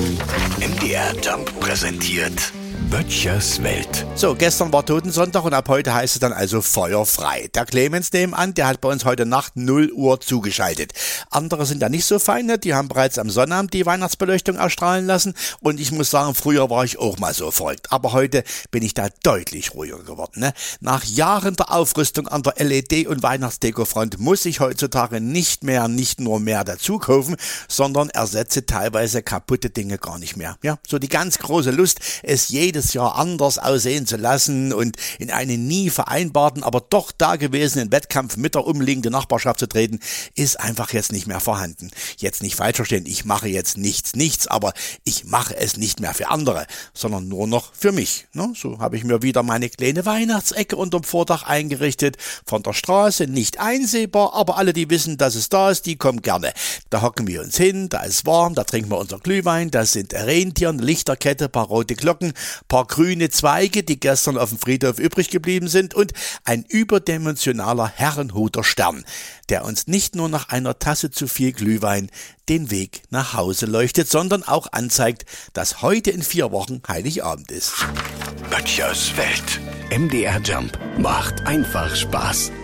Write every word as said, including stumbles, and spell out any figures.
M D R Jump präsentiert Böttchers Welt. So, gestern war Totensonntag und ab heute heißt es dann also feuerfrei. Der Clemens nebenan, der hat bei uns heute Nacht null Uhr zugeschaltet. Andere sind da nicht so fein, ne? Die haben bereits am Sonnabend die Weihnachtsbeleuchtung erstrahlen lassen und ich muss sagen, früher war ich auch mal so verrückt. Aber heute bin ich da deutlich ruhiger geworden. Ne? Nach Jahren der Aufrüstung an der L E D- und Weihnachtsdeko-Front muss ich heutzutage nicht mehr, nicht nur mehr dazu kaufen, sondern ersetze teilweise kaputte Dinge gar nicht mehr. Ja, so die ganz große Lust, es jedes Jahr anders aussehen zu lassen und in einen nie vereinbarten, aber doch dagewesenen Wettkampf mit der umliegenden Nachbarschaft zu treten, ist einfach jetzt nicht mehr vorhanden. Jetzt nicht falsch verstehen, ich mache jetzt nichts, nichts, aber ich mache es nicht mehr für andere, sondern nur noch für mich. Ne? So habe ich mir wieder meine kleine Weihnachtsecke unterm Vordach eingerichtet, von der Straße nicht einsehbar, aber alle, die wissen, dass es da ist, die kommen gerne. Da hocken wir uns hin, da ist warm, da trinken wir unser Glühwein, da sind Rentier, eine Lichterkette, paar rote Glocken, paar grüne Zweige, die gestern auf dem Friedhof übrig geblieben sind und ein überdimensionaler herrenhuter Stern, der uns nicht nur nach einer Tasse zu viel Glühwein den Weg nach Hause leuchtet, sondern auch anzeigt, dass heute in vier Wochen Heiligabend ist. Böttchers Welt. M D R Jump macht einfach Spaß.